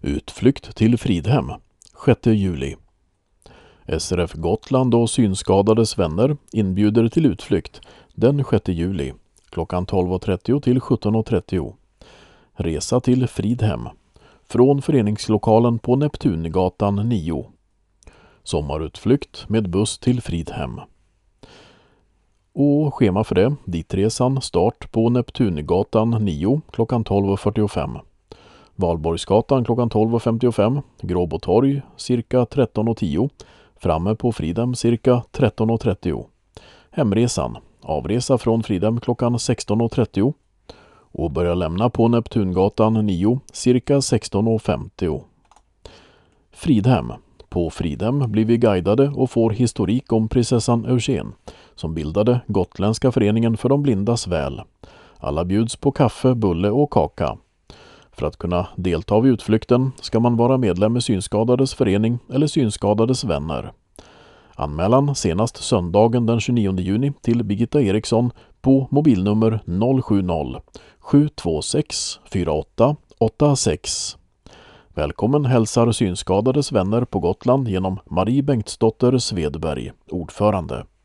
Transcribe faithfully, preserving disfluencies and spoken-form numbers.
Utflykt till Fridhem sjätte juli. S R F Gotland och synskadades vänner inbjuder till utflykt den sjätte juli klockan tolv och trettio till sjutton och trettio. Resa till Fridhem från föreningslokalen på Neptungatan nio. Sommarutflykt med buss till Fridhem. Och schema för det, ditresan start på Neptungatan nio klockan tolv och fyrtiofem. Valborgsgatan klockan tolv och femtiofem, Gråbotorg cirka tretton och tio, framme på Fridhem cirka tretton och trettio. Hemresan, avresa från Fridhem klockan sexton och trettio och börja lämna på Neptungatan nio cirka sexton och femtio. Fridhem. På Fridhem blir vi guidade och får historik om prinsessan Eugene som bildade Gotländska föreningen för de blindas väl. Alla bjuds på kaffe, bulle och kaka. För att kunna delta vid utflykten ska man vara medlem i Synskadades förening eller Synskadades vänner. Anmälan senast söndagen den tjugonionde juni till Birgitta Eriksson på mobilnummer noll sju noll sju två sex fyra åtta åtta sex. Välkommen hälsar Synskadades vänner på Gotland genom Marie Bengtsdotter Svedberg, ordförande.